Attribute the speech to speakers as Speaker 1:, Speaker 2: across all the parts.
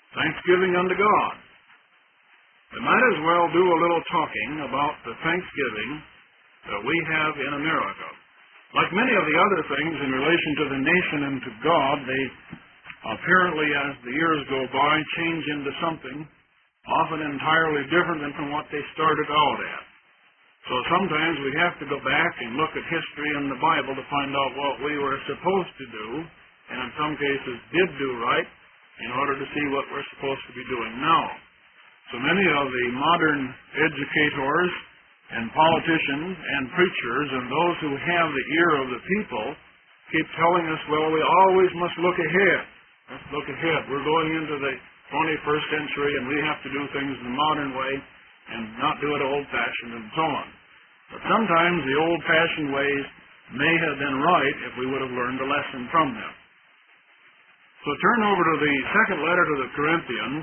Speaker 1: Thanksgiving unto God. We might as well do a little talking about the Thanksgiving that we have in America. Like many of the other things in relation to the nation and to God, they apparently, as the years go by, change into something often entirely different than from what they started out at. So sometimes we have to go back and look at history and the Bible to find out what we were supposed to do, and in some cases did do right, in order to see what we're supposed to be doing now. So many of the modern educators and politicians and preachers and those who have the ear of the people keep telling us, well, we always must look ahead. Let's look ahead. We're going into the 21st century and we have to do things the modern way and not do it old-fashioned and so on. But sometimes the old-fashioned ways may have been right if we would have learned a lesson from them. So turn over to the second letter to the Corinthians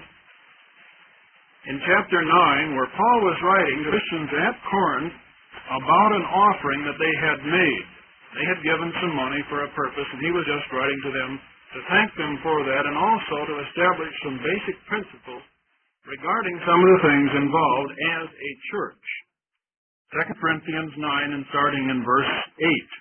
Speaker 1: in chapter 9, where Paul was writing to Christians at Corinth about an offering that they had made. They had given some money for a purpose, and he was just writing to them to thank them for that and also to establish some basic principles regarding some of the things involved as a church. 2 Corinthians 9 and starting in verse 8.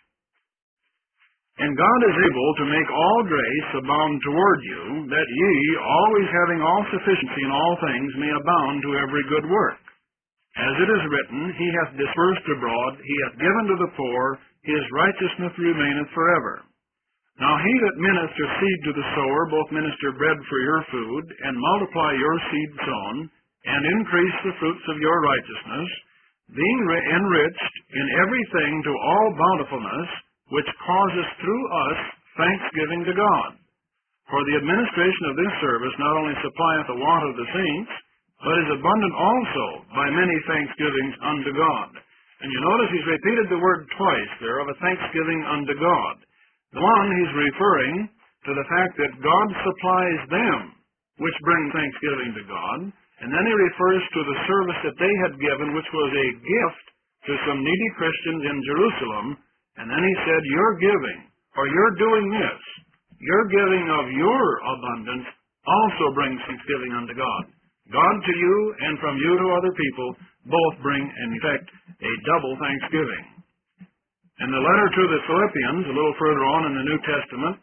Speaker 1: And God is able to make all grace abound toward you, that ye, always having all sufficiency in all things, may abound to every good work. As it is written, He hath dispersed abroad, He hath given to the poor, His righteousness remaineth forever. Now he that ministereth seed to the sower, both minister bread for your food, and multiply your seed sown, and increase the fruits of your righteousness, being enriched in everything to all bountifulness, which causes through us thanksgiving to God. For the administration of this service not only supplieth the want of the saints, but is abundant also by many thanksgivings unto God. And you notice he's repeated the word twice there of a thanksgiving unto God. The one, he's referring to the fact that God supplies them, which bring thanksgiving to God. And then he refers to the service that they had given, which was a gift to some needy Christians in Jerusalem. And then he said, your giving, or you're doing this, your giving of your abundance also brings thanksgiving unto God. God to you and from you to other people both bring, in effect, a double thanksgiving. In the letter to the Philippians, a little further on in the New Testament,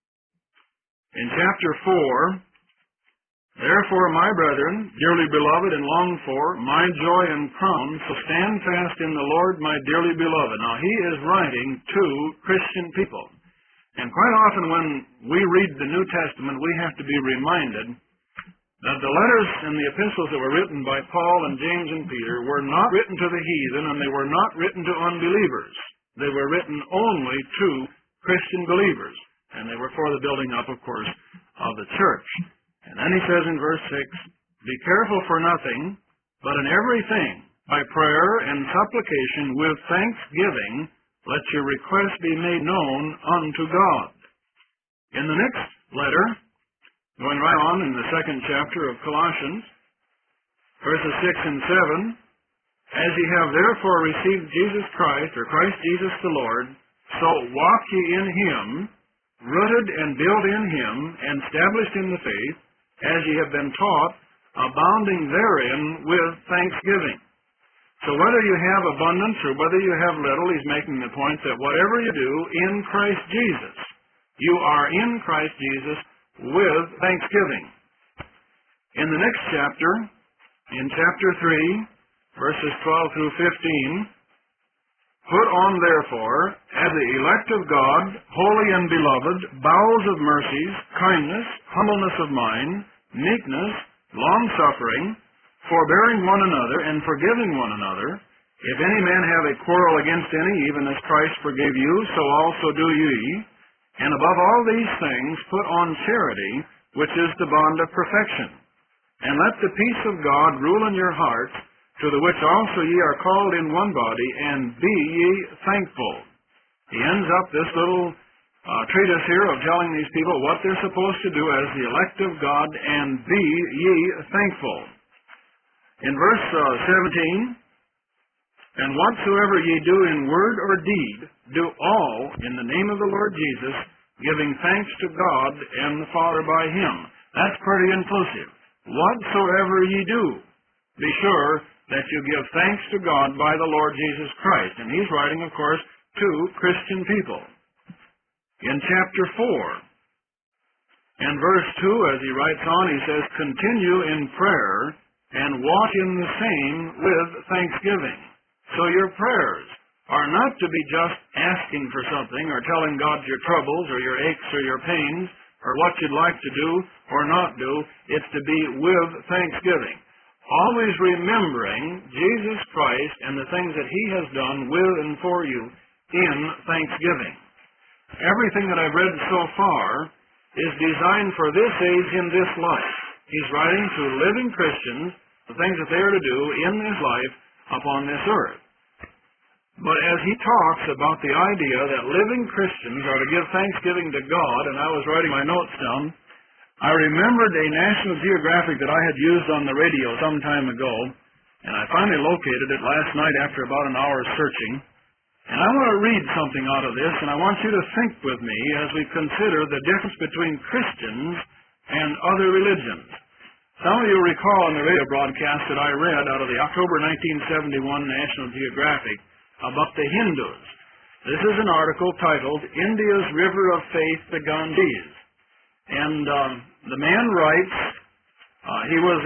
Speaker 1: in chapter 4, therefore, my brethren, dearly beloved and longed for, my joy and crown, so stand fast in the Lord, my dearly beloved. Now, he is writing to Christian people. And quite often when we read the New Testament, we have to be reminded that the letters and the epistles that were written by Paul and James and Peter were not written to the heathen, and they were not written to unbelievers. They were written only to Christian believers. And they were for the building up, of course, of the church. And then he says in verse 6, be careful for nothing, but in everything, by prayer and supplication with thanksgiving, let your requests be made known unto God. In the next letter, going right on in the second chapter of Colossians, verses 6 and 7, as ye have therefore received Jesus Christ, or Christ Jesus the Lord, so walk ye in him, rooted and built in him, and established in the faith, as ye have been taught, abounding therein with thanksgiving. So whether you have abundance or whether you have little, he's making the point that whatever you do in Christ Jesus, you are in Christ Jesus with thanksgiving. In the next chapter, in chapter 3, verses 12 through 15, put on therefore, as the elect of God, holy and beloved, bowels of mercies, kindness, humbleness of mind, meekness, long-suffering, forbearing one another, and forgiving one another. If any man have a quarrel against any, even as Christ forgave you, so also do ye. And above all these things, put on charity, which is the bond of perfection. And let the peace of God rule in your hearts, to the which also ye are called in one body, and be ye thankful. He ends up this little treatise here of telling these people what they're supposed to do as the elect of God, and be ye thankful. In verse 17, and whatsoever ye do in word or deed, do all in the name of the Lord Jesus, giving thanks to God and the Father by him. That's pretty inclusive. Whatsoever ye do, be sure that you give thanks to God by the Lord Jesus Christ. And he's writing, of course, to Christian people. In chapter 4 and verse 2, as he writes on, he says, continue in prayer and walk in the same with thanksgiving. So your prayers are not to be just asking for something or telling God your troubles or your aches or your pains or what you'd like to do or not do. It's to be with thanksgiving. Always remembering Jesus Christ and the things that he has done with and for you in thanksgiving. Everything that I've read so far is designed for this age in this life. He's writing to living Christians the things that they are to do in this life upon this earth. But as he talks about the idea that living Christians are to give thanksgiving to God, and I was writing my notes down, I remembered a National Geographic that I had used on the radio some time ago, and I finally located it last night after about an hour's searching. And I want to read something out of this, and I want you to think with me as we consider the difference between Christians and other religions. Some of you recall in the radio broadcast that I read out of the October 1971 National Geographic about the Hindus. This is an article titled, India's River of Faith, the Ganges. And the man writes, he was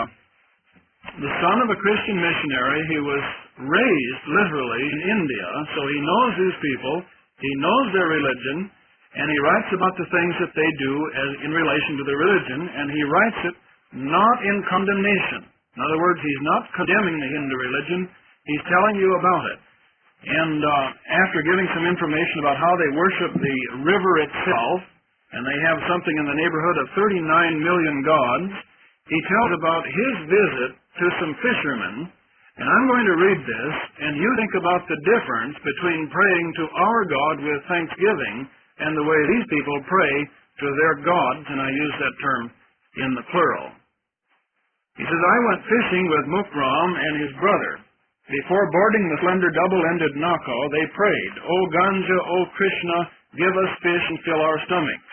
Speaker 1: the son of a Christian missionary. He was raised literally in India, so he knows these people, he knows their religion, and he writes about the things that they do as in relation to their religion, and he writes it not in condemnation. In other words, he's not condemning the Hindu religion, he's telling you about it. And after giving some information about how they worship the river itself, and they have something in the neighborhood of 39 million gods, he tells about his visit to some fishermen. And I'm going to read this, and you think about the difference between praying to our God with thanksgiving and the way these people pray to their gods, and I use that term in the plural. He says, I went fishing with Mukram and his brother. Before boarding the slender double-ended Nako, they prayed, O Ganja, O Krishna, give us fish and fill our stomachs.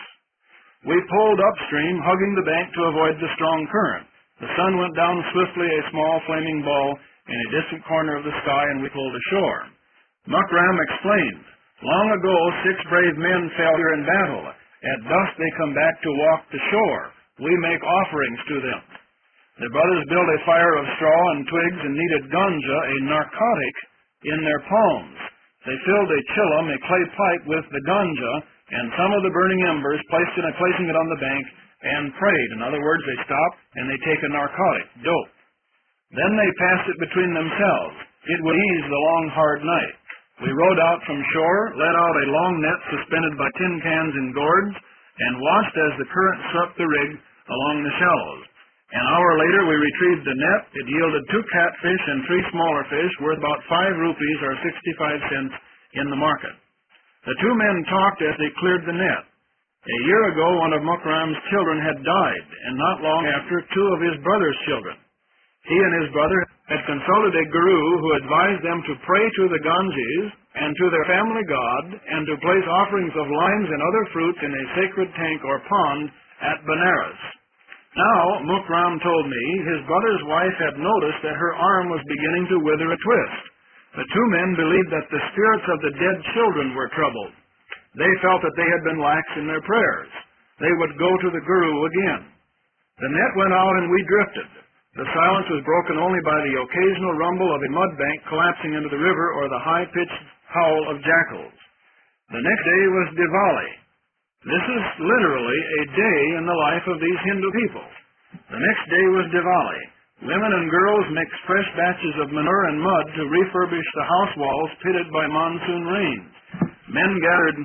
Speaker 1: We pulled upstream, hugging the bank to avoid the strong current. The sun went down swiftly, a small flaming ball, in a distant corner of the sky, and we pulled ashore. Mukram explained, long ago 6 brave men fell here in battle. At dusk they come back to walk the shore. We make offerings to them. The brothers built a fire of straw and twigs and kneaded ganja, a narcotic, in their palms. They filled a chillum, a clay pipe, with the ganja, and some of the burning embers, placing it on the bank, and prayed. In other words, they stop and they take a narcotic, dope. Then they pass it between themselves. It would ease the long, hard night. We rowed out from shore, let out a long net suspended by tin cans and gourds, and watched as the current swept the rig along the shallows. An hour later, we retrieved the net. It yielded 2 catfish and 3 smaller fish, worth about 5 rupees or 65 cents in the market. The 2 men talked as they cleared the net. A year ago, one of Mukram's children had died, and not long after, 2 of his brother's children. He and his brother had consulted a guru who advised them to pray to the Ganges and to their family god, and to place offerings of limes and other fruits in a sacred tank or pond at Benares. Now, Mukram told me his brother's wife had noticed that her arm was beginning to wither and twist. The 2 men believed that the spirits of the dead children were troubled. They felt that they had been lax in their prayers. They would go to the guru again. The net went out and we drifted. The silence was broken only by the occasional rumble of a mud bank collapsing into the river or the high-pitched howl of jackals. The next day was Diwali. This is literally a day in the life of these Hindu people. The next day was Diwali. Women and girls mixed fresh batches of manure and mud to refurbish the house walls pitted by monsoon rains. Men gathered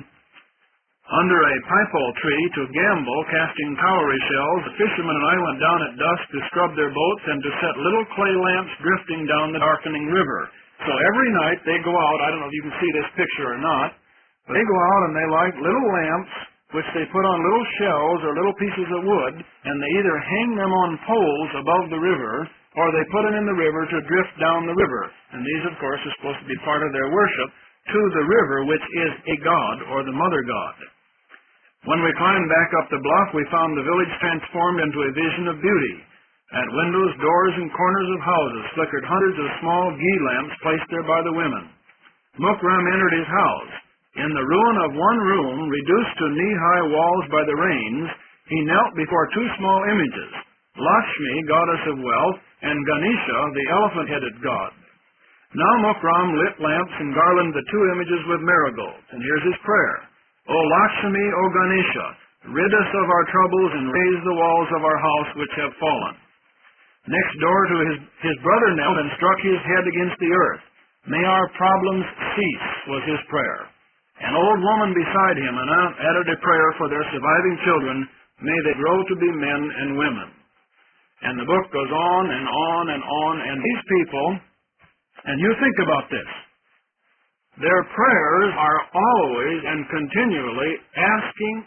Speaker 1: under a pipal tree to gamble, casting cowrie shells. The fishermen and I went down at dusk to scrub their boats and to set little clay lamps drifting down the darkening river. So every night they go out, I don't know if you can see this picture or not, but they go out and they light little lamps which they put on little shells or little pieces of wood, and they either hang them on poles above the river or they put them in the river to drift down the river. And these, of course, are supposed to be part of their worship to the river, which is a god or the mother god. When we climbed back up the bluff, we found the village transformed into a vision of beauty. At windows, doors, and corners of houses flickered hundreds of small ghee lamps placed there by the women. Mukram entered his house. In the ruin of one room, reduced to knee-high walls by the rains, he knelt before two small images, Lakshmi, goddess of wealth, and Ganesha, the elephant-headed god. Now Mukram lit lamps and garlanded the two images with marigolds, and here's his prayer. O Lakshmi, O Ganesha, rid us of our troubles and raise the walls of our house which have fallen. Next door to his brother knelt and struck his head against the earth. May our problems cease, was his prayer. An old woman beside him added a prayer for their surviving children. May they grow to be men and women. And the book goes on and on and on, and these people, and you think about this, their prayers are always and continually asking.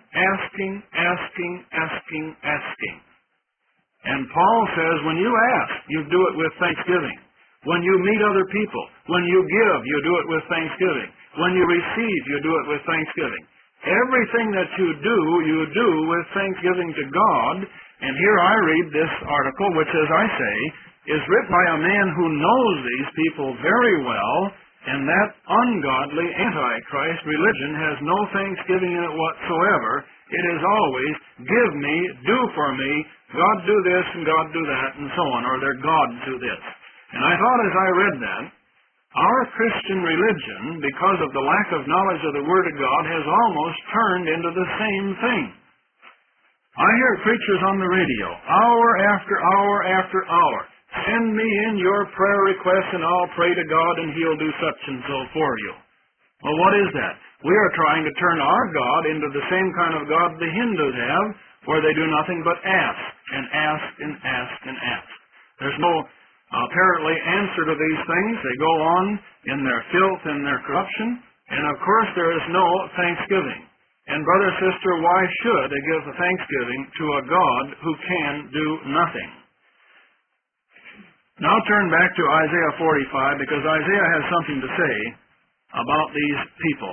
Speaker 1: And Paul says, when you ask, you do it with thanksgiving. When you meet other people, when you give, you do it with thanksgiving. When you receive, you do it with thanksgiving. Everything that you do with thanksgiving to God. And here I read this article, which, as I say, is written by a man who knows these people very well, and that ungodly Antichrist religion has no thanksgiving in it whatsoever. It is always, give me, do for me, God do this and God do that, and so on, or their gods do this. And I thought as I read that, our Christian religion, because of the lack of knowledge of the Word of God, has almost turned into the same thing. I hear preachers on the radio, hour after hour after hour. Send me in your prayer requests and I'll pray to God and He'll do such and so for you. Well, what is that? We are trying to turn our God into the same kind of God the Hindus have, where they do nothing but ask and ask and ask and ask. There's no apparently answer to these things. They go on in their filth and their corruption, and of course there is no thanksgiving. And brother, sister, why should they give thanksgiving to a God who can do nothing? Now turn back to Isaiah 45, because Isaiah has something to say about these people.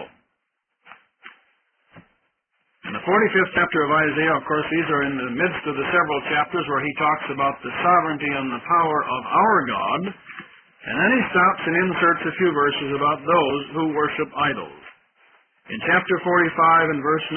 Speaker 1: In the 45th chapter of Isaiah, of course, these are in the midst of the several chapters where he talks about the sovereignty and the power of our God, and then he stops and inserts a few verses about those who worship idols. In chapter 45 and verse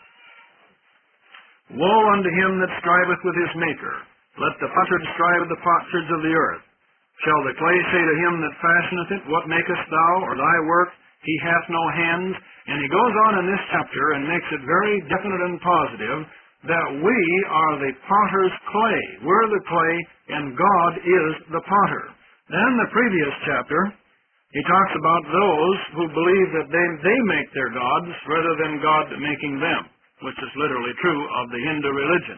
Speaker 1: 9, Woe unto him that striveth with his Maker. Let the potsherd strive with the potsherds of the earth. Shall the clay say to him that fashioneth it, What makest thou, or thy work? He hath no hands. And he goes on in this chapter and makes it very definite and positive that we are the potter's clay. We're the clay, and God is the potter. Then the previous chapter, he talks about those who believe that they make their gods rather than God making them, which is literally true of the Hindu religion.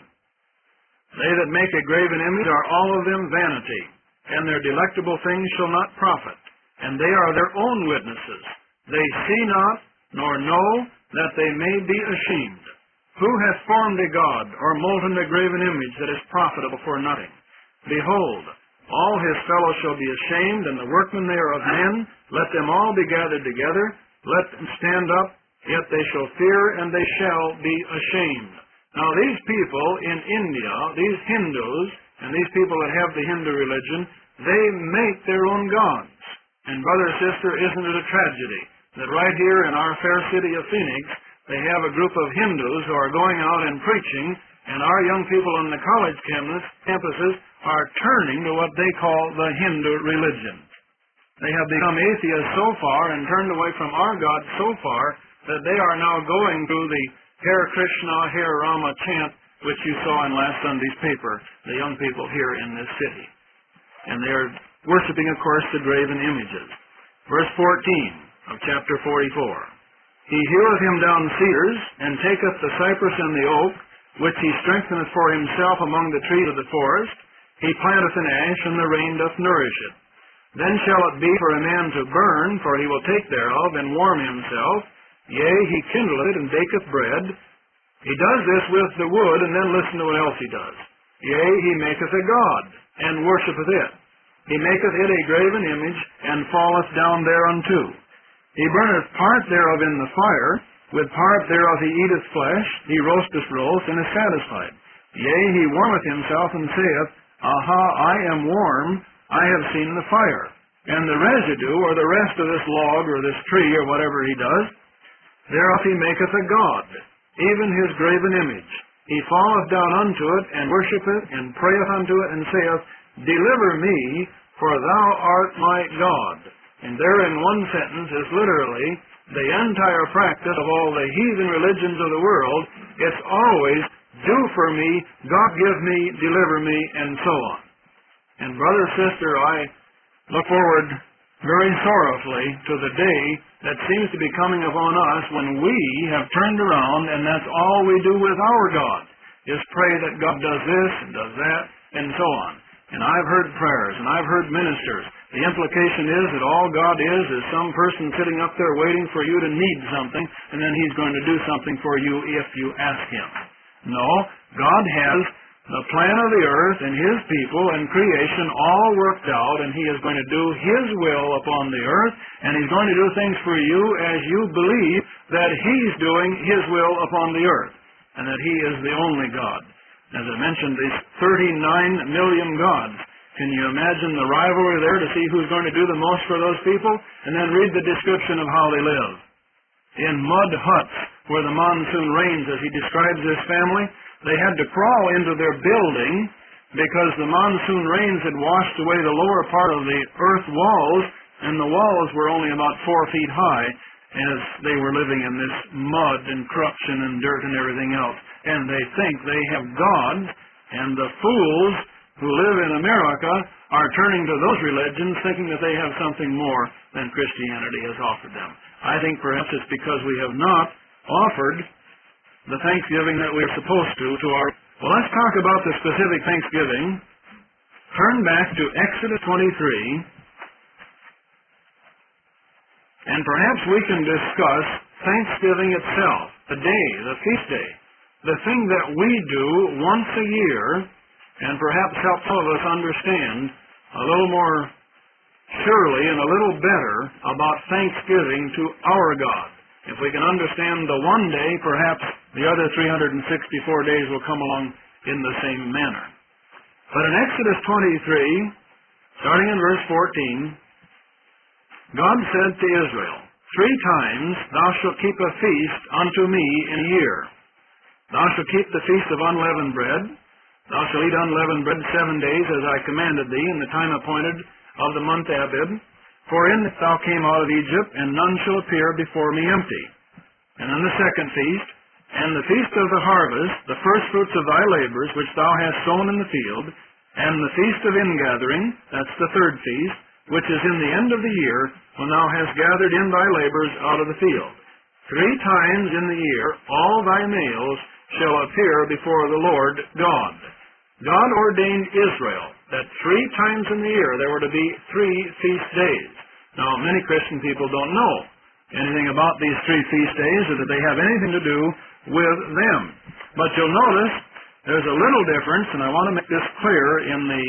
Speaker 1: They that make a graven image are all of them vanity, and their delectable things shall not profit, and they are their own witnesses. They see not, nor know, that they may be ashamed. Who hath formed a god, or molten a graven image that is profitable for nothing? Behold, all his fellows shall be ashamed, and the workmen there of men, let them all be gathered together, let them stand up, yet they shall fear, and they shall be ashamed. Now these people in India, these Hindus, and these people that have the Hindu religion, they make their own gods. And brother, sister, isn't it a tragedy that right here in our fair city of Phoenix, they have a group of Hindus who are going out and preaching, and our young people on the college campuses are turning to what they call the Hindu religion. They have become atheists so far and turned away from our God so far that they are now going through the Hare Krishna, Hare Rama chant, which you saw in last Sunday's paper, the young people here in this city. And they are worshiping, of course, the graven images. Verse 14 of chapter 44. He heweth him down cedars, and taketh the cypress and the oak, which he strengtheneth for himself among the trees of the forest. He planteth an ash, and the rain doth nourish it. Then shall it be for a man to burn, for he will take thereof, and warm himself. Yea, he kindleth it, and baketh bread. He does this with the wood, and then listen to what else he does. Yea, he maketh a god, and worshipeth it. He maketh it a graven image, and falleth down thereunto. He burneth part thereof in the fire, With part thereof he eateth flesh, he roasteth roast, and is satisfied. Yea, he warmeth himself, and saith, Aha, I am warm, I have seen the fire. And the residue, or the rest of this log, or this tree, or whatever he does, thereof he maketh a god, even his graven image. He falleth down unto it, and worshippeth, and prayeth unto it, and saith, Deliver me, for thou art my God. And there in one sentence is literally the entire practice of all the heathen religions of the world. It's always, do for me, God give me, deliver me, and so on. And brother, sister, I look forward very sorrowfully to the day that seems to be coming upon us when we have turned around and that's all we do with our God, is pray that God does this and does that, and so on. And I've heard prayers, and I've heard ministers. The implication is that all God is some person sitting up there waiting for you to need something, and then He's going to do something for you if you ask Him. No, God has the plan of the earth and His people and creation all worked out, and He is going to do His will upon the earth, and He's going to do things for you as you believe that He's doing His will upon the earth, and that He is the only God. As I mentioned, these 39 million gods. Can you imagine the rivalry there to see who's going to do the most for those people? And then read the description of how they live. In mud huts where the monsoon rains, as he describes this family, they had to crawl into their building because the monsoon rains had washed away the lower part of the earth walls, and the walls were only about 4 feet high as they were living in this mud and corruption and dirt and everything else. And they think they have gods, and the fools who live in America are turning to those religions thinking that they have something more than Christianity has offered them. I think perhaps it's because we have not offered the thanksgiving that we're supposed to our... Well, let's talk about the specific thanksgiving. Turn back to Exodus 23, and perhaps we can discuss Thanksgiving itself, the day, the feast day, the thing that we do once a year, and perhaps help some of us understand a little more surely and a little better about Thanksgiving to our God. If we can understand the one day, perhaps the other 364 days will come along in the same manner. But in Exodus 23, starting in verse 14, God said to Israel, 3 times thou shalt keep a feast unto me in a year. Thou shalt keep the feast of unleavened bread. Thou shalt eat unleavened bread 7 days, as I commanded thee, in the time appointed of the month Abib. For in it thou came out of Egypt, and none shall appear before me empty. And on the second feast, and the feast of the harvest, the first fruits of thy labors, which thou hast sown in the field, and the feast of ingathering, that's the third feast, which is in the end of the year, when thou hast gathered in thy labors out of the field. 3 times in the year all thy males shall appear before the Lord God. God ordained Israel that 3 times in the year there were to be 3 feast days. Now, many Christian people don't know anything about these 3 feast days or that they have anything to do with them. But you'll notice there's a little difference, and I want to make this clear, in the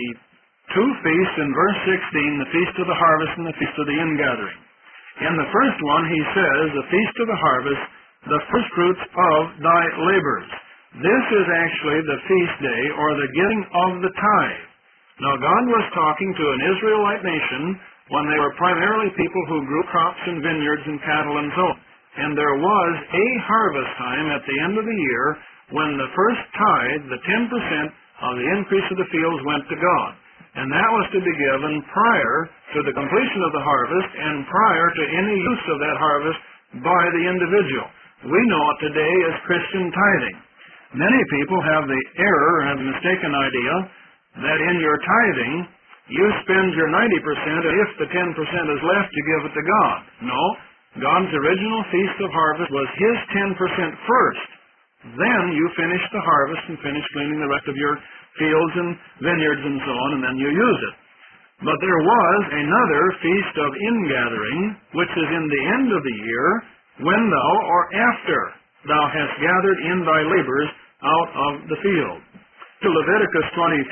Speaker 1: 2 feasts in verse 16, the Feast of the Harvest and the Feast of the Ingathering. In the first one, he says, the Feast of the Harvest, the first fruits of thy labors. This is actually the feast day, or the giving of the tithe. Now, God was talking to an Israelite nation when they were primarily people who grew crops and vineyards and cattle and so on. And there was a harvest time at the end of the year when the first tithe, the 10% of the increase of the fields, went to God. And that was to be given prior to the completion of the harvest and prior to any use of that harvest by the individual. We know it today as Christian tithing. Many people have the error, have the mistaken idea, that in your tithing, you spend your 90%, and if the 10% is left, you give it to God. No. God's original Feast of Harvest was His 10% first. Then you finish the harvest and finish cleaning the rest of your fields and vineyards and so on, and then you use it. But there was another Feast of Ingathering, which is in the end of the year, when thou, or after thou hast gathered in thy labors out of the field. To Leviticus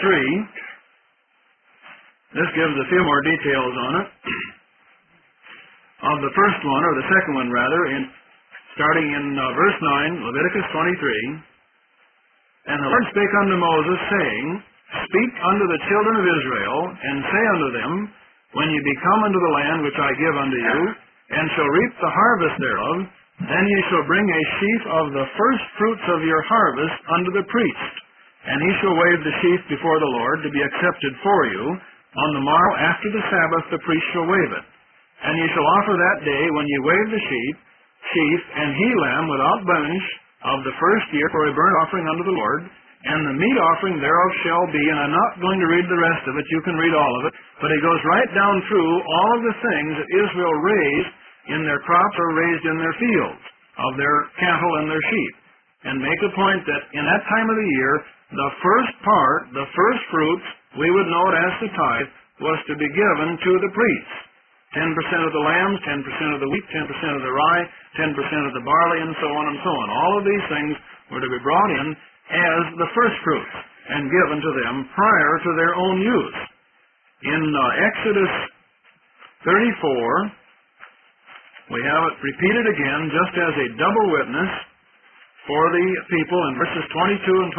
Speaker 1: 23, this gives a few more details on it. Of the first one, or the second one rather, in starting in verse 9, Leviticus 23. And the Lord spake unto Moses, saying, Speak unto the children of Israel, and say unto them, When ye be come unto the land which I give unto you, and shall reap the harvest thereof, then ye shall bring a sheaf of the first fruits of your harvest unto the priest. And he shall wave the sheaf before the Lord to be accepted for you. On the morrow after the Sabbath the priest shall wave it. And ye shall offer that day, when ye wave the sheaf, and he lamb without blemish of the first year for a burnt offering unto the Lord, and the meat offering thereof shall be, and I'm not going to read the rest of it, you can read all of it, but it goes right down through all of the things that Israel raised in their crops or raised in their fields, of their cattle and their sheep, and make a point that in that time of the year, the first part, the first fruits, we would know it as the tithe, was to be given to the priests. 10% of the lambs, 10% of the wheat, 10% of the rye, 10% of the barley, and so on and so on. All of these things were to be brought in as the first fruits and given to them prior to their own use. In Exodus 34, we have it repeated again just as a double witness for the people in verses 22 and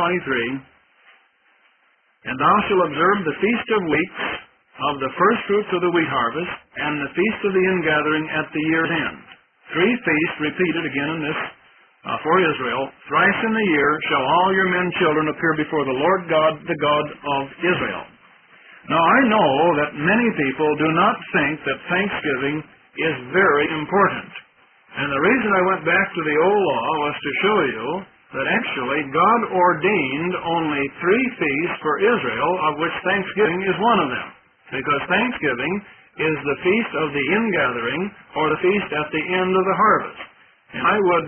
Speaker 1: 23. And thou shalt observe the Feast of Weeks of the first fruits of the wheat harvest, and the Feast of the Ingathering at the year's end. 3 feasts repeated again in this for Israel. Thrice in the year shall all your men children appear before the Lord God, the God of Israel. Now I know that many people do not think that Thanksgiving is very important. And the reason I went back to the old law was to show you that actually God ordained only 3 feasts for Israel, of which Thanksgiving is one of them. Because Thanksgiving is the feast of the ingathering, or the feast at the end of the harvest. And I would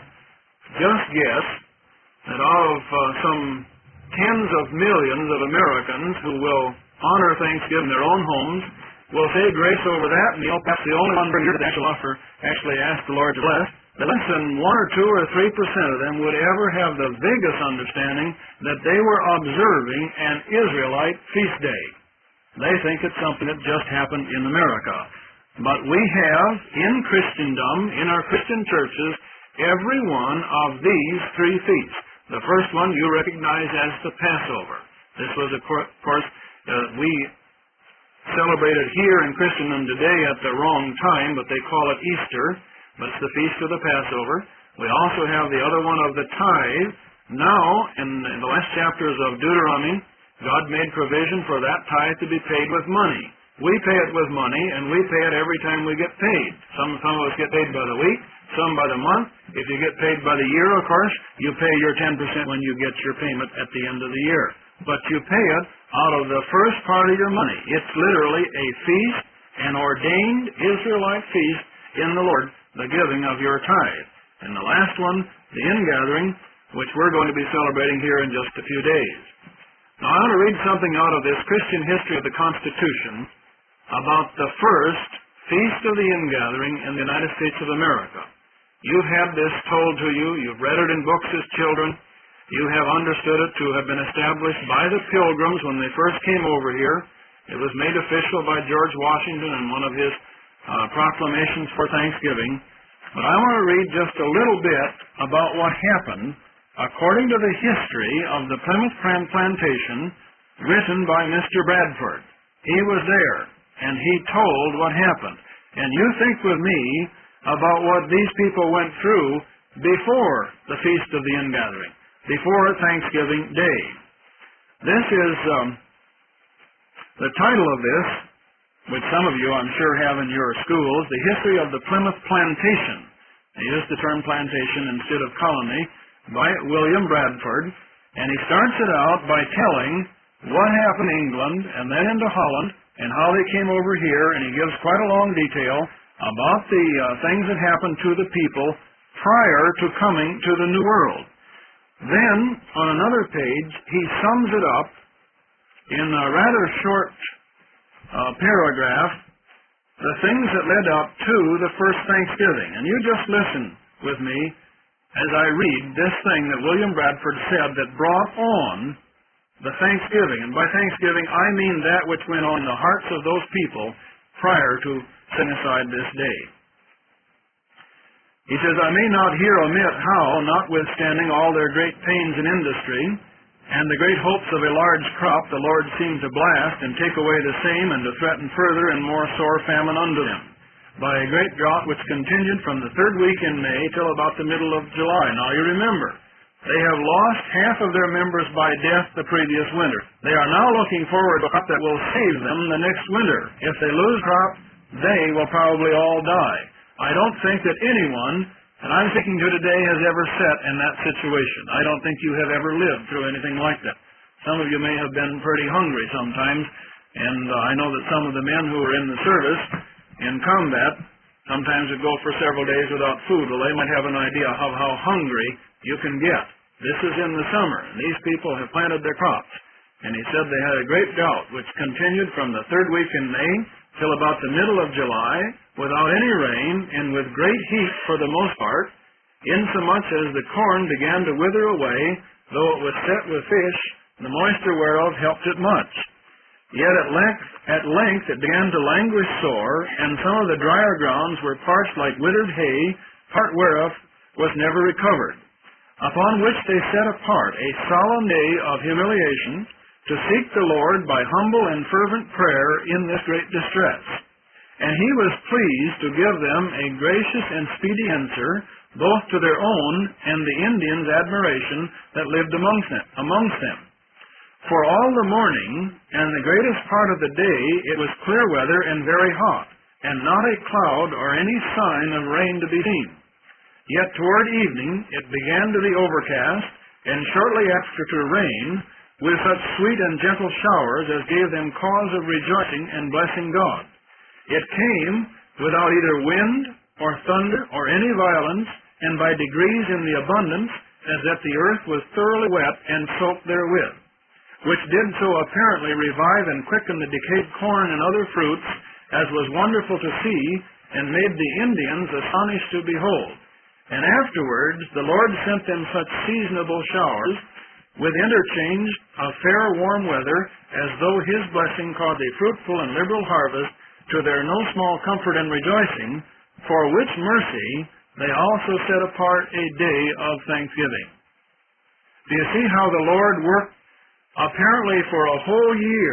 Speaker 1: just guess that out of some tens of millions of Americans who will honor Thanksgiving in their own homes, will say grace over that, and perhaps the only one here that actually ask the Lord to bless, that less than 1 or 2 or 3% of them would ever have the vaguest understanding that they were observing an Israelite feast day. They think it's something that just happened in America. But we have, in Christendom, in our Christian churches, every one of these 3 feasts. The first one you recognize as the Passover. This was, of course, we celebrate it here in Christendom today at the wrong time, but they call it Easter. But it's the Feast of the Passover. We also have the other one of the tithe. Now, in the last chapters of Deuteronomy, God made provision for that tithe to be paid with money. We pay it with money, and we pay it every time we get paid. Some of us get paid by the week, some by the month. If you get paid by the year, of course, you pay your 10% when you get your payment at the end of the year. But you pay it out of the first part of your money. It's literally a feast, an ordained Israelite feast in the Lord, the giving of your tithe. And the last one, the ingathering, which we're going to be celebrating here in just a few days. Now, I want to read something out of this Christian history of the Constitution about the first Feast of the Ingathering in the United States of America. You've had this told to you. You've read it in books as children. You have understood it to have been established by the Pilgrims when they first came over here. It was made official by George Washington in one of his proclamations for Thanksgiving. But I want to read just a little bit about what happened according to the history of the Plymouth Plantation written by Mr. Bradford. He was there, and he told what happened. And you think with me about what these people went through before the Feast of the Ingathering, before Thanksgiving Day. This is the title of this, which some of you I'm sure have in your schools, The History of the Plymouth Plantation. They use the term plantation instead of colony, by William Bradford, and he starts it out by telling what happened in England and then into Holland and how they came over here, and he gives quite a long detail about the things that happened to the people prior to coming to the New World. Then, on another page, he sums it up in a rather short paragraph, the things that led up to the first Thanksgiving. And you just listen with me as I read this thing that William Bradford said that brought on the Thanksgiving. And by Thanksgiving, I mean that which went on in the hearts of those people prior to setting aside this day. He says, I may not here omit how, notwithstanding all their great pains and industry, and the great hopes of a large crop, the Lord seemed to blast and take away the same, and to threaten further and more sore famine unto them, by a great drought which continued from the 3rd week in May till about the middle of July. Now you remember, they have lost half of their members by death the previous winter. They are now looking forward to a crop that will save them the next winter. If they lose crop, they will probably all die. I don't think that anyone, and I'm speaking to today, has ever sat in that situation. I don't think you have ever lived through anything like that. Some of you may have been pretty hungry sometimes, and I know that some of the men who are in the service in combat sometimes would go for several days without food. Well, they might have an idea of how hungry you can get. This is in the summer, and these people have planted their crops. And he said they had a great drought, which continued from the 3rd week in May till about the middle of July, without any rain, and with great heat for the most part, insomuch as the corn began to wither away, though it was set with fish, the moisture whereof helped it much. Yet at length it began to languish sore, and some of the drier grounds were parched like withered hay, part whereof was never recovered. Upon which they set apart a solemn day of humiliation, to seek the Lord by humble and fervent prayer in this great distress. And he was pleased to give them a gracious and speedy answer, both to their own and the Indians' admiration that lived amongst them. For all the morning and the greatest part of the day it was clear weather and very hot, and not a cloud or any sign of rain to be seen. Yet toward evening it began to be overcast, and shortly after to rain, with such sweet and gentle showers as gave them cause of rejoicing and blessing God. It came without either wind or thunder or any violence, and by degrees in the abundance, as that the earth was thoroughly wet and soaked therewith, which did so apparently revive and quicken the decayed corn and other fruits, as was wonderful to see, and made the Indians astonished to behold. And afterwards the Lord sent them such seasonable showers, with interchange of fair warm weather, as though his blessing caused a fruitful and liberal harvest, to their no small comfort and rejoicing, for which mercy they also set apart a day of thanksgiving. Do you see how the Lord worked apparently for a whole year,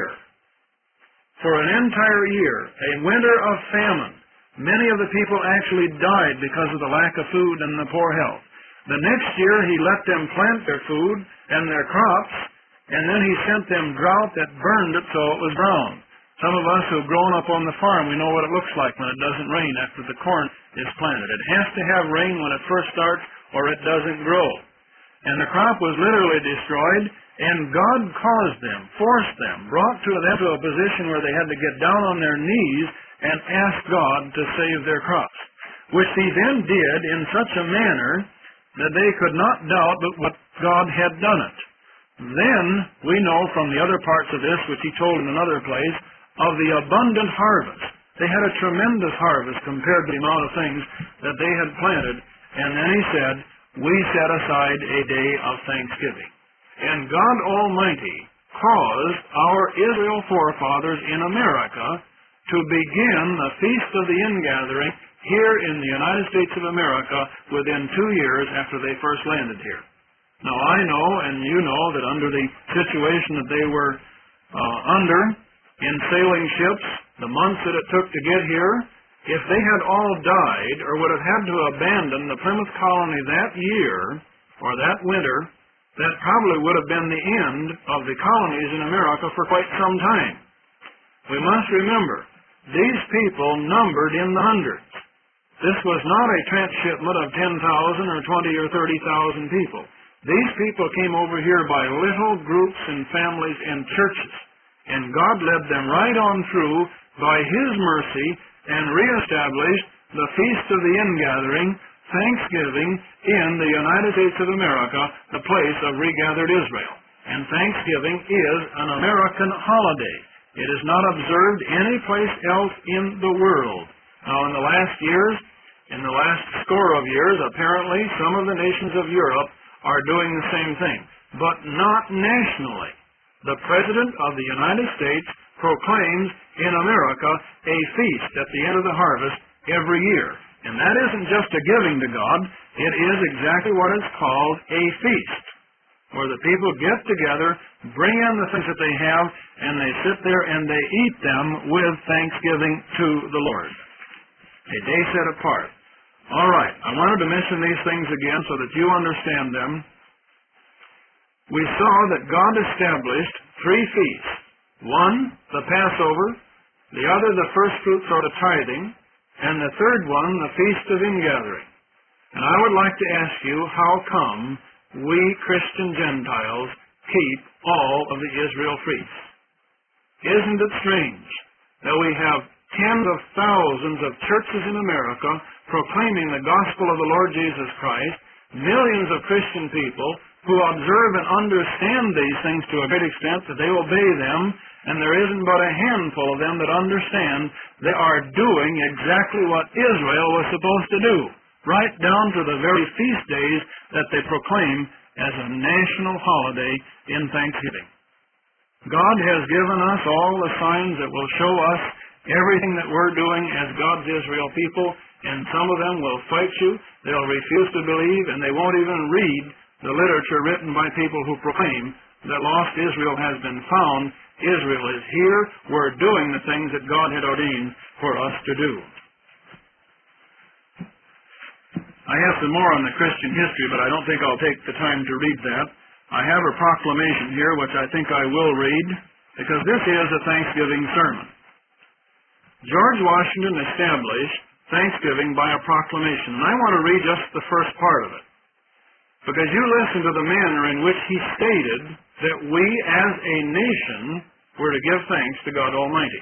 Speaker 1: for an entire year, a winter of famine? Many of the people actually died because of the lack of food and the poor health. The next year he let them plant their food and their crops, and then he sent them drought that burned it so it was brown. Some of us who've grown up on the farm, we know what it looks like when it doesn't rain after the corn is planted. It has to have rain when it first starts, or it doesn't grow. And the crop was literally destroyed, and God caused them, forced them, brought them to a position where they had to get down on their knees and ask God to save their crops, which he then did in such a manner that they could not doubt but what God had done it. Then we know from the other parts of this, which he told in another place, of the abundant harvest. They had a tremendous harvest compared to the amount of things that they had planted. And then he said, we set aside a day of thanksgiving. And God Almighty caused our Israel forefathers in America to begin the Feast of the Ingathering here in the United States of America within 2 years after they first landed here. Now I know, and you know, that under the situation that they were under in sailing ships, the months that it took to get here, if they had all died or would have had to abandon the Plymouth colony that year or that winter, that probably would have been the end of the colonies in America for quite some time. We must remember, these people numbered in the hundreds. This was not a transshipment of 10,000 or 20 or 30,000 people. These people came over here by little groups and families and churches, and God led them right on through by his mercy and reestablished the Feast of the Ingathering, Thanksgiving, in the United States of America, the place of regathered Israel. And Thanksgiving is an American holiday. It is not observed any place else in the world. Now, in the last years, in the last score of years, apparently some of the nations of Europe are doing the same thing, but not nationally. The President of the United States proclaims in America a feast at the end of the harvest every year. And that isn't just a giving to God. It is exactly what is called a feast, where the people get together, bring in the things that they have, and they sit there and they eat them with thanksgiving to the Lord. A day set apart. All right, I wanted to mention these things again so that you understand them. We saw that God established three feasts. One, the Passover, the other, the first fruits or the tithing, and the third one, the Feast of Ingathering. And I would like to ask you, how come we Christian Gentiles keep all of the Israel feasts? Isn't it strange that we have tens of thousands of churches in America proclaiming the gospel of the Lord Jesus Christ, millions of Christian people who observe and understand these things to a great extent, that they obey them, and there isn't but a handful of them that understand they are doing exactly what Israel was supposed to do, right down to the very feast days that they proclaim as a national holiday in Thanksgiving. God has given us all the signs that will show us everything that we're doing as God's Israel people, and some of them will fight you, they'll refuse to believe, and they won't even read the literature written by people who proclaim that lost Israel has been found. Israel is here. We're doing the things that God had ordained for us to do. I have some more on the Christian history, but I don't think I'll take the time to read that. I have a proclamation here, which I think I will read, because this is a Thanksgiving sermon. George Washington established Thanksgiving by a proclamation, and I want to read just the first part of it, because you listen to the manner in which he stated that we as a nation were to give thanks to God Almighty.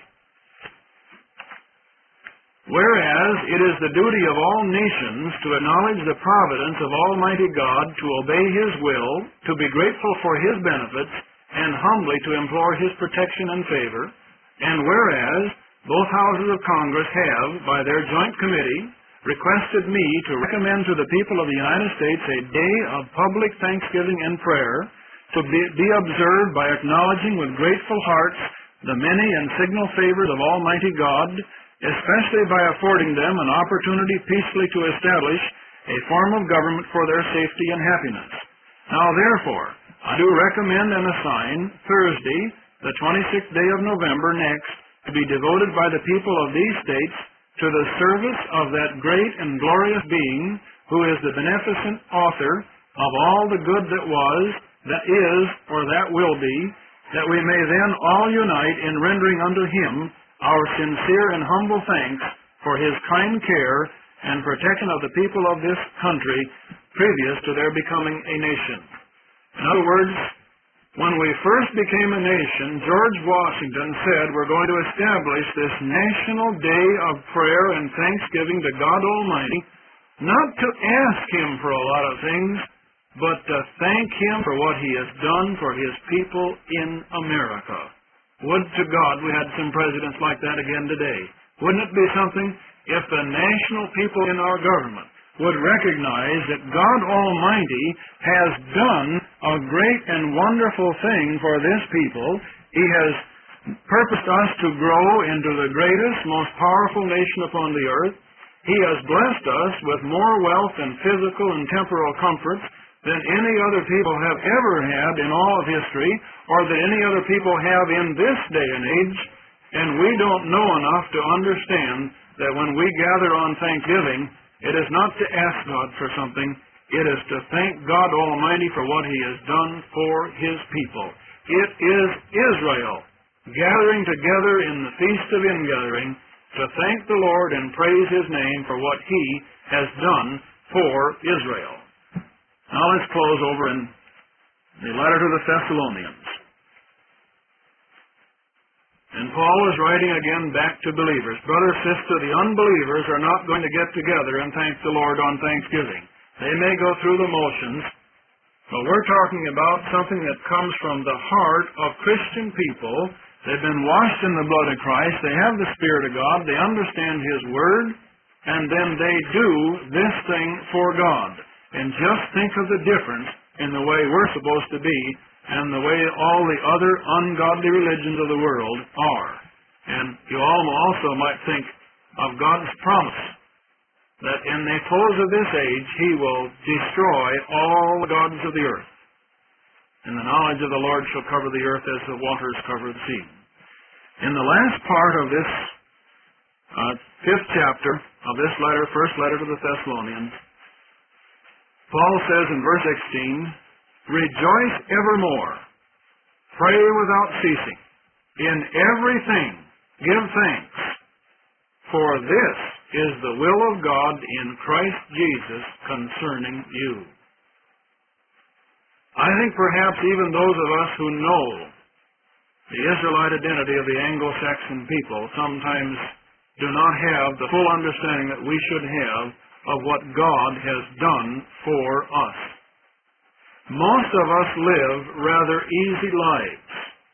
Speaker 1: Whereas it is the duty of all nations to acknowledge the providence of Almighty God, to obey His will, to be grateful for His benefits, and humbly to implore His protection and favor, and whereas both houses of Congress have, by their joint committee, requested me to recommend to the people of the United States a day of public thanksgiving and prayer, to be observed by acknowledging with grateful hearts the many and signal favors of Almighty God, especially by affording them an opportunity peacefully to establish a form of government for their safety and happiness. Now, therefore, I do recommend and assign Thursday, the 26th day of November next, to be devoted by the people of these states to the service of that great and glorious being who is the beneficent author of all the good that was, that is, or that will be, that we may then all unite in rendering unto Him our sincere and humble thanks for His kind care and protection of the people of this country previous to their becoming a nation. In other words, when we first became a nation, George Washington said we're going to establish this national day of prayer and thanksgiving to God Almighty, not to ask Him for a lot of things, but to thank Him for what He has done for His people in America. Would to God we had some presidents like that again today. Wouldn't it be something if the national people in our government would recognize that God Almighty has done a great and wonderful thing for this people. He has purposed us to grow into the greatest, most powerful nation upon the earth. He has blessed us with more wealth and physical and temporal comforts than any other people have ever had in all of history, or that any other people have in this day and age. And we don't know enough to understand that when we gather on Thanksgiving, it is not to ask God for something. It is to thank God Almighty for what He has done for His people. It is Israel gathering together in the Feast of Ingathering to thank the Lord and praise His name for what He has done for Israel. Now let's close over in the letter to the Thessalonians. And Paul is writing again back to believers. Brother, sister, the unbelievers are not going to get together and thank the Lord on Thanksgiving. They may go through the motions, but we're talking about something that comes from the heart of Christian people. They've been washed in the blood of Christ. They have the Spirit of God. They understand His Word. And then they do this thing for God. And just think of the difference in the way we're supposed to be and the way all the other ungodly religions of the world are. And you also might think of God's promise that in the close of this age He will destroy all the gods of the earth. And the knowledge of the Lord shall cover the earth as the waters cover the sea. In the last part of this 5th chapter of this letter, first letter to the Thessalonians, Paul says in verse 16, "Rejoice evermore, pray without ceasing, in everything give thanks, for this is the will of God in Christ Jesus concerning you." I think perhaps even those of us who know the Israelite identity of the Anglo-Saxon people sometimes do not have the full understanding that we should have of what God has done for us. Most of us live rather easy lives.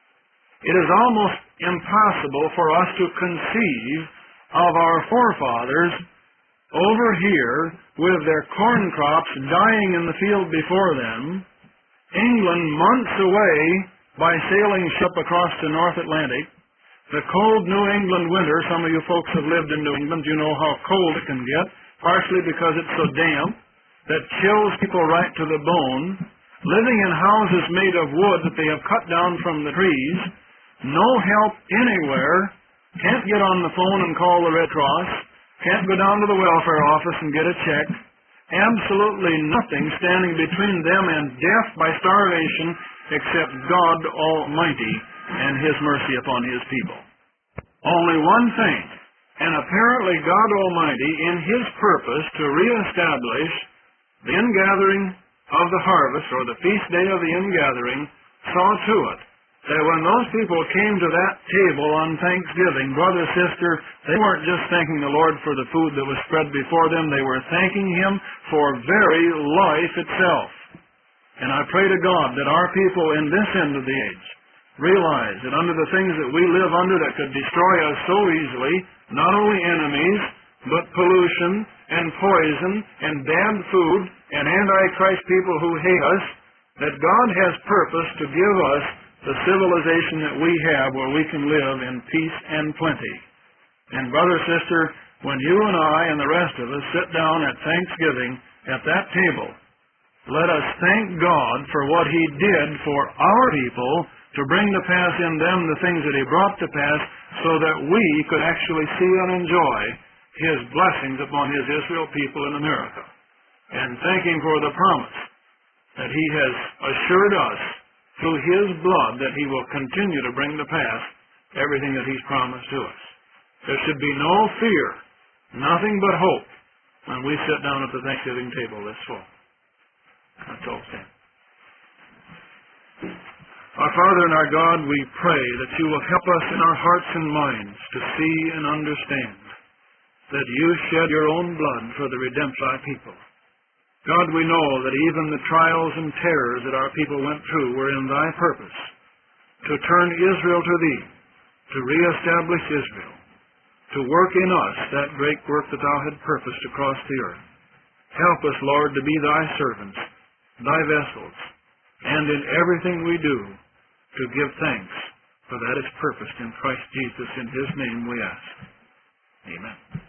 Speaker 1: It is almost impossible for us to conceive of our forefathers over here with their corn crops dying in the field before them, England months away by sailing ship across the North Atlantic, the cold New England winter. Some of you folks have lived in New England. You know how cold it can get, partially because it's so damp that chills people right to the bone, living in houses made of wood that they have cut down from the trees, no help anywhere, can't get on the phone and call the Red Cross, can't go down to the welfare office and get a check, absolutely nothing standing between them and death by starvation except God Almighty and His mercy upon His people. Only one thing, and apparently God Almighty, in His purpose to reestablish the ingathering of the harvest, or the feast day of the ingathering, saw to it that when those people came to that table on Thanksgiving, brother, sister, they weren't just thanking the Lord for the food that was spread before them, they were thanking Him for very life itself. And I pray to God that our people in this end of the age realize that under the things that we live under that could destroy us so easily, not only enemies, but pollution and poison and bad food and antichrist people who hate us, that God has purpose to give us the civilization that we have where we can live in peace and plenty. And brother, sister, when you and I and the rest of us sit down at Thanksgiving at that table, let us thank God for what He did for our people to bring to pass in them the things that He brought to pass so that we could actually see and enjoy His blessings upon His Israel people in America. And thank Him for the promise that He has assured us through His blood that He will continue to bring to pass everything that He's promised to us. There should be no fear, nothing but hope when we sit down at the Thanksgiving table this fall. Let's all stand. Our Father and our God, we pray that You will help us in our hearts and minds to see and understand that You shed Your own blood for the redemption of Thy people. God, we know that even the trials and terrors that our people went through were in Thy purpose, to turn Israel to Thee, to reestablish Israel, to work in us that great work that Thou had purposed across the earth. Help us, Lord, to be Thy servants, Thy vessels, and in everything we do, to give thanks, for that is purposed in Christ Jesus. In His name we ask. Amen.